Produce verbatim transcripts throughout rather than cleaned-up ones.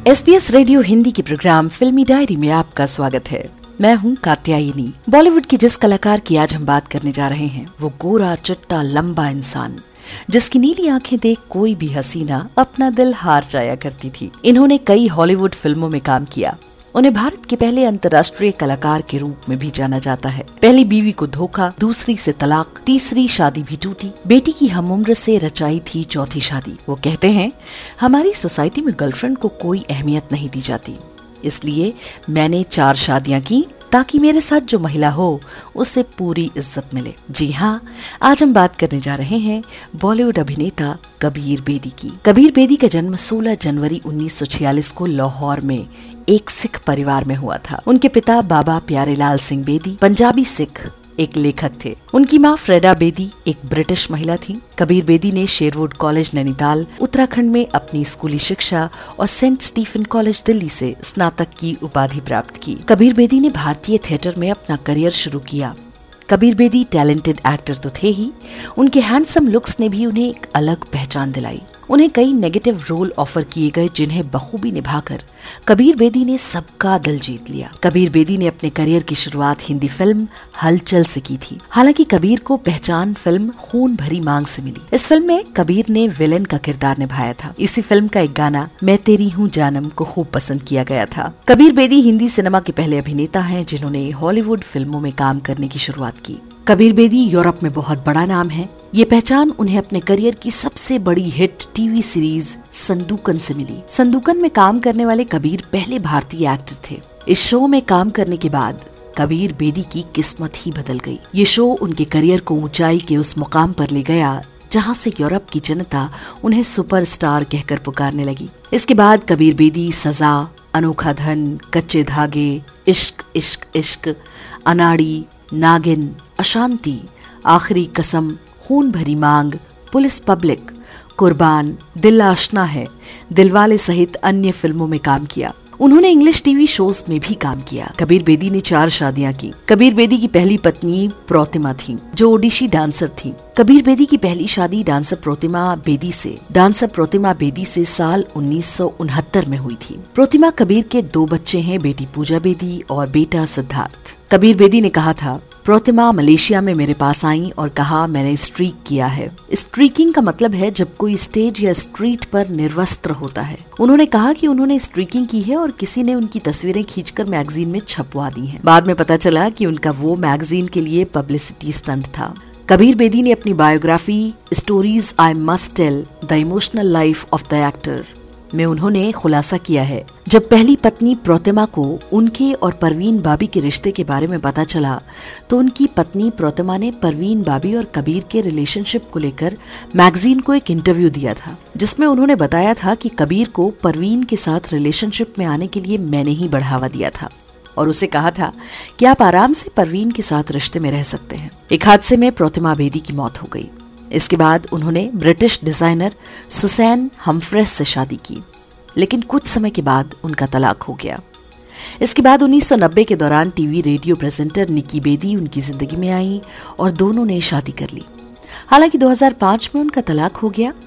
S B S radio Hindi के programme फिल्मी diary में आपका स्वागत है। मैं हूं कात्यायनी। बॉलीवुड की जिस कलाकार की आज हम बात करने जा रहे हैं वो गोरा चिट्टा लंबा इंसान, जिसकी नीली आंखें देख कोई भी हसीना अपना दिल हार जाया करती थी। इन्होंने कई हॉलीवुड फिल्मों में काम किया। उन्हें भारत के पहले अंतर्राष्ट्रीय कलाकार के रूप में भी जाना जाता है। पहली बीवी को धोखा, दूसरी से तलाक, तीसरी शादी भी टूटी, बेटी की हमउम्र से रचाई थी चौथी शादी। वो कहते हैं, हमारी सोसाइटी में गर्लफ्रेंड को कोई अहमियत नहीं दी जाती, इसलिए मैंने चार शादियां की ताकि मेरे साथ जो महिला हो उसे पूरी इज्जत मिले। जी हाँ, आज हम बात करने जा रहे हैं बॉलीवुड अभिनेता कबीर बेदी की। कबीर बेदी का जन्म सोलह जनवरी उन्नीस सौ छियालीस को लाहौर में एक सिख परिवार में हुआ था। उनके पिता बाबा प्यारेलाल सिंह बेदी पंजाबी सिख एक लेखक थे। उनकी माँ फ्रेडा बेदी एक ब्रिटिश महिला थी। कबीर बेदी ने शेरवुड कॉलेज नैनीताल उत्तराखंड में अपनी स्कूली शिक्षा और सेंट स्टीफन कॉलेज दिल्ली से स्नातक की उपाधि प्राप्त की। कबीर बेदी ने भारतीय थिएटर में अपना करियर शुरू किया। कबीर बेदी टैलेंटेड एक्टर तो थे ही, उनके हैंडसम लुक्स ने भी उन्हें एक अलग पहचान दिलाई। उन्हें कई नेगेटिव रोल ऑफर किए गए, जिन्हें बखूबी निभाकर कबीर बेदी ने सबका दिल जीत लिया। कबीर बेदी ने अपने करियर की शुरुआत हिंदी फिल्म हलचल से की थी। हालांकि कबीर को पहचान फिल्म खून भरी मांग से मिली। इस फिल्म में कबीर ने विलेन का किरदार निभाया था। इसी फिल्म का एक गाना मैं तेरी हूँ जानम को खूब पसंद किया गया था। कबीर बेदी हिंदी सिनेमा के पहले अभिनेता हैं जिन्होंने हॉलीवुड फिल्मों में काम करने की शुरुआत की। कबीर बेदी यूरोप में बहुत बड़ा नाम है। ये पहचान उन्हें अपने करियर की सबसे बड़ी हिट टीवी सीरीज संदूकन से मिली। संदूकन में काम करने वाले कबीर पहले भारतीय एक्टर थे। इस शो में काम करने के बाद कबीर बेदी की किस्मत ही बदल गई। ये शो उनके करियर को ऊंचाई के उस मुकाम पर ले गया जहां से यूरोप की जनता उन्हें सुपरस्टार कहकर पुकारने लगी। इसके बाद कबीर बेदी सजा, अनोखा धन, कच्चे धागे, इश्क इश्क इश्क, अनाड़ी, नागिन, अशांति, आखिरी कसम, खून भरी मांग, पुलिस पब्लिक, कुर्बान, दिल आशना है, दिलवाले सहित अन्य फिल्मों में काम किया। उन्होंने इंग्लिश टीवी शोज में भी काम किया। कबीर बेदी ने चार शादियां की। कबीर बेदी की पहली पत्नी प्रोतिमा थी, जो ओडिशी डांसर थी। कबीर बेदी की पहली शादी डांसर प्रोतिमा बेदी से डांसर प्रोतिमा बेदी से साल उन्नीस सौ उनहत्तर में हुई थी। प्रोतिमा कबीर के दो बच्चे हैं, बेटी पूजा बेदी और बेटा सिद्धार्थ। कबीर बेदी ने कहा था, प्रोतिमा मलेशिया में मेरे पास आई और कहा मैंने स्ट्रीक किया है। स्ट्रीकिंग का मतलब है जब कोई स्टेज या स्ट्रीट पर निर्वस्त्र होता है। उन्होंने कहा कि उन्होंने स्ट्रीकिंग की है और किसी ने उनकी तस्वीरें खींचकर मैगजीन में छपवा दी हैं। बाद में पता चला कि उनका वो मैगजीन के लिए पब्लिसिटी स्टंट था। कबीर बेदी ने अपनी biography stories I must tell the emotional life of the actor में उन्होंने खुलासा किया है, जब पहली पत्नी प्रोतिमा को उनके और परवीन बाबी के रिश्ते के बारे में पता चला तो उनकी पत्नी प्रोतिमा ने परवीन बाबी और कबीर के रिलेशनशिप को लेकर मैगजीन को एक इंटरव्यू दिया था, जिसमें उन्होंने बताया था कि कबीर को परवीन के साथ रिलेशनशिप में आने के लिए मैंने ही बढ़ावा दिया था और उसे कहा था कि आप आराम से परवीन के साथ रिश्ते में रह सकते हैं। एक हादसे में प्रोतिमा बेदी की मौत हो गई। इसके बाद उन्होंने ब्रिटिश डिजाइनर सुसैन हम्फ्रेस से शादी की, लेकिन कुछ समय के बाद उनका तलाक हो गया। इसके बाद उन्नीस सौ नब्बे के दौरान TV radio presenter Nikki Bedi उनकी जिंदगी में आई और दोनों ने शादी कर ली। हालांकि दो हज़ार पाँच में उनका तलाक हो गया।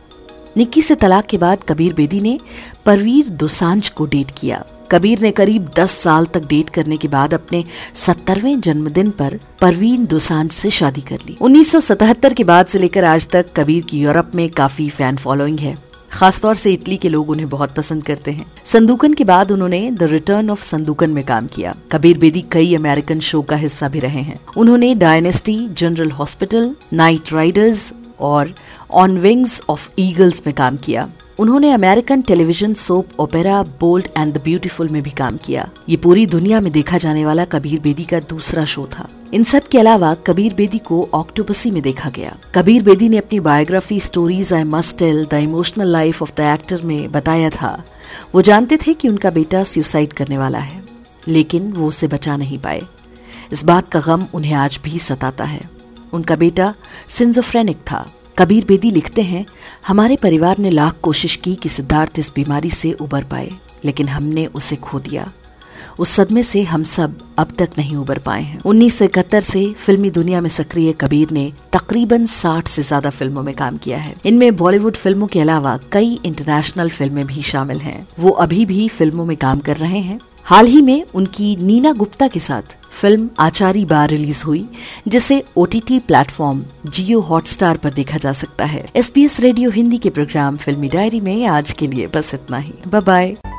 निकी से तलाक के बाद कबीर बेदी ने परवीर दोसांझ को डेट किया। कबीर ने करीब दस साल तक डेट करने के बाद अपने सत्तरवें जन्मदिन पर परवीन दोसांझ से शादी कर ली। उन्नीस सौ सतहत्तर के बाद से लेकर आज तक कबीर की यूरोप में काफी फैन फॉलोइंग है। खासतौर से इटली के लोग उन्हें बहुत पसंद करते हैं। संदूकन के बाद उन्होंने द रिटर्न ऑफ संदूकन में काम किया। कबीर बेदी कई अमेरिकन शो का हिस्सा भी रहे हैं। उन्होंने Dynasty, General Hospital, Knight Riders और ऑन विंग्स ऑफ ईगल्स में काम किया। उन्होंने American television soap opera Bold and the Beautiful में भी काम किया। ये पूरी दुनिया में देखा जाने वाला कबीर बेदी का दूसरा शो था। इन सब के अलावा कबीर बेदी को ऑक्टोपसी में देखा गया। कबीर बेदी ने अपनी biography stories I must tell the emotional life of the actor में बताया था, वो जानते थे कि उनका बेटा सुसाइड करने वाला है, लेकिन वो उसे बचा नहीं पाए। इस बात का गम उन्हें आज भी सताता है। उनका बेटा सिंजोफ्रेनिक था। कबीर बेदी लिखते हैं, हमारे परिवार ने लाख कोशिश की कि सिद्धार्थ इस बीमारी से उबर पाए, लेकिन हमने उसे खो दिया। उस सदमे से हम सब अब तक नहीं उबर पाए हैं। उन्नीस सौ इकहत्तर से फिल्मी दुनिया में सक्रिय कबीर ने तकरीबन साठ से ज्यादा फिल्मों में काम किया है। इनमें बॉलीवुड फिल्मों के अलावा कई इंटरनेशनल फिल्में भी शामिल हैं। वो अभी भी फिल्मों में काम कर रहे हैं। हाल ही में उनकी नीना गुप्ता के साथ फिल्म आचारी बार रिलीज हुई, जिसे ओटीटी प्लेटफॉर्म जियो हॉटस्टार पर देखा जा सकता है। एसबीएस रेडियो हिंदी के प्रोग्राम फिल्मी डायरी में आज के लिए बस इतना ही। Bye bye.